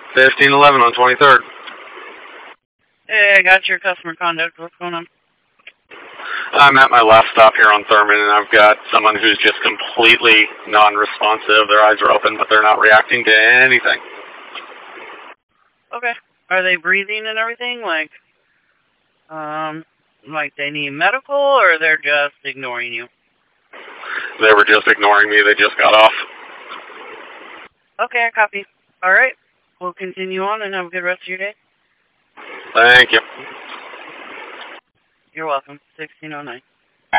1511 on 23rd. Hey, I got your customer contact. What's going on? I'm at my last stop here on Thurman, and I've got someone who's just completely non-responsive. Their eyes are open, but they're not reacting to anything. Okay. Are they breathing and everything? Like they need medical, or they're just ignoring you? They were just ignoring me. They just got off. Okay, I copy. All right. We'll continue on and have a good rest of your day. Thank you. You're welcome. 1609.